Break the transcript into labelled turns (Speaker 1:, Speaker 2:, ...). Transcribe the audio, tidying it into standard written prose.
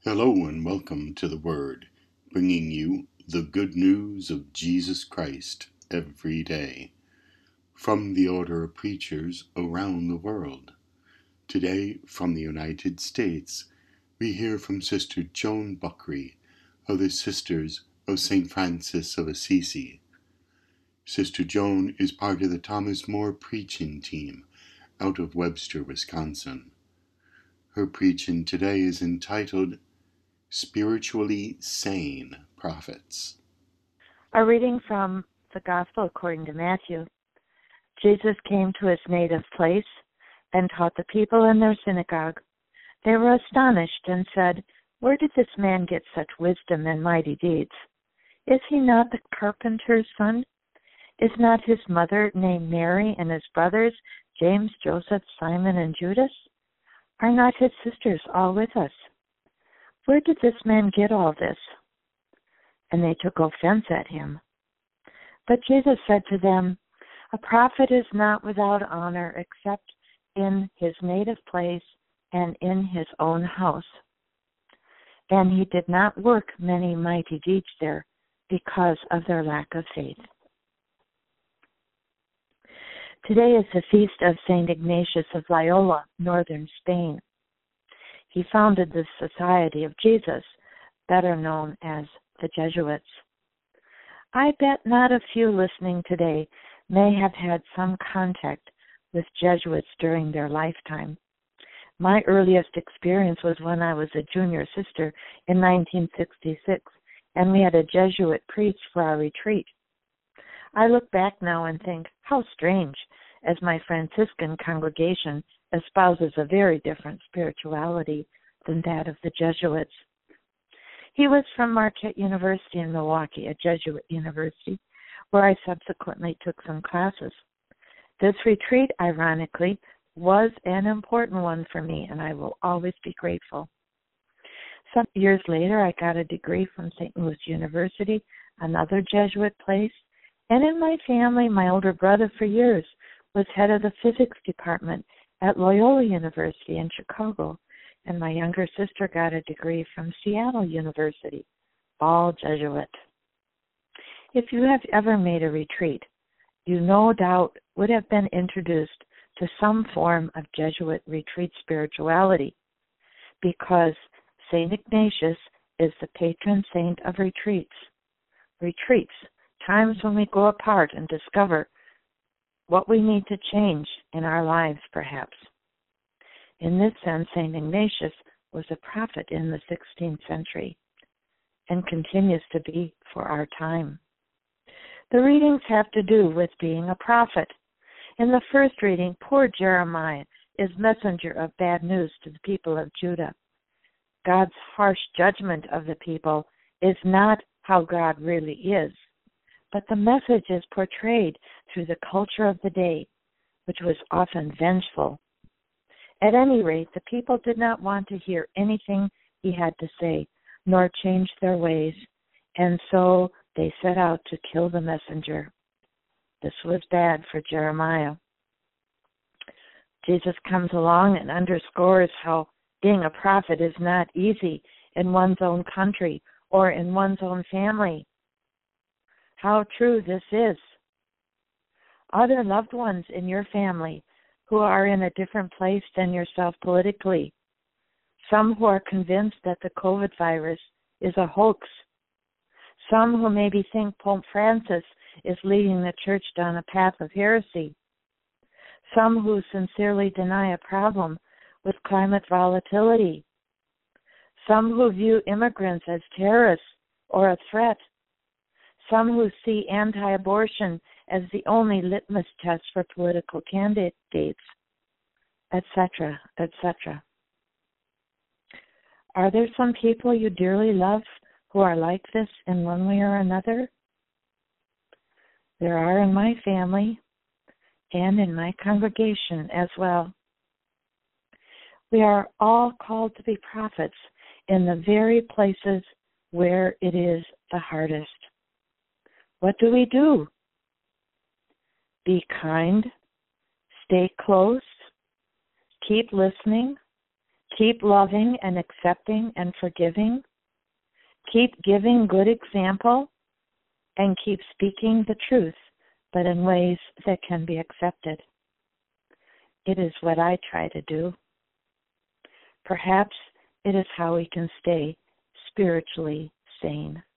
Speaker 1: Hello and welcome to the Word, bringing you the good news of Jesus Christ every day, from the Order of Preachers around the world. Today, from the United States, we hear from Sister Joan Buckley of the Sisters of St. Francis of Assisi. Sister Joan is part of the Thomas More preaching team out of Webster, Wisconsin. Her preaching today is entitled Spiritually Sane Prophets.
Speaker 2: A reading from the Gospel according to Matthew. Jesus came to his native place and taught the people in their synagogue. They were astonished and said, "Where did this man get such wisdom and mighty deeds? Is he not the carpenter's son? Is not his mother named Mary, and his brothers James, Joseph, Simon, and Judas? Are not his sisters all with us? Where did this man get all this?" And they took offense at him. But Jesus said to them, "A prophet is not without honor except in his native place and in his own house." And he did not work many mighty deeds there because of their lack of faith. Today is the feast of St. Ignatius of Loyola, northern Spain. He founded the Society of Jesus, better known as the Jesuits. I bet not a few listening today may have had some contact with Jesuits during their lifetime. My earliest experience was when I was a junior sister in 1966, and we had a Jesuit priest for our retreat. I look back now and think, how strange, as my Franciscan congregation espouses a very different spirituality than that of the Jesuits. He was from Marquette University in Milwaukee, a Jesuit university, where I subsequently took some classes. This retreat, ironically, was an important one for me, and I will always be grateful. Some years later, I got a degree from St. Louis University, another Jesuit place, and in my family, my older brother for years was head of the physics department at Loyola University in Chicago, and my younger sister got a degree from Seattle University, all Jesuit. If you have ever made a retreat, you no doubt would have been introduced to some form of Jesuit retreat spirituality, because St. Ignatius is the patron saint of retreats. Retreats, times when we go apart and discover what we need to change in our lives, perhaps. In this sense, St. Ignatius was a prophet in the 16th century and continues to be for our time. The readings have to do with being a prophet. In the first reading, poor Jeremiah is messenger of bad news to the people of Judah. God's harsh judgment of the people is not how God really is, but the message is portrayed through the culture of the day, which was often vengeful. At any rate, the people did not want to hear anything he had to say, nor change their ways, and so they set out to kill the messenger. This was bad for Jeremiah. Jesus comes along and underscores how being a prophet is not easy in one's own country or in one's own family. How true this is. Are there loved ones in your family who are in a different place than yourself politically? Some who are convinced that the COVID virus is a hoax. Some who maybe think Pope Francis is leading the church down a path of heresy. Some who sincerely deny a problem with climate volatility. Some who view immigrants as terrorists or a threat. Some who see anti-abortion as the only litmus test for political candidates, etc., etc. Are there some people you dearly love who are like this in one way or another? There are in my family and in my congregation as well. We are all called to be prophets in the very places where it is the hardest. What do we do? Be kind, stay close, keep listening, Keep loving and accepting and forgiving. Keep giving good example, and keep speaking the truth, but in ways that can be accepted. It is what I try to do. Perhaps it is how we can stay spiritually sane.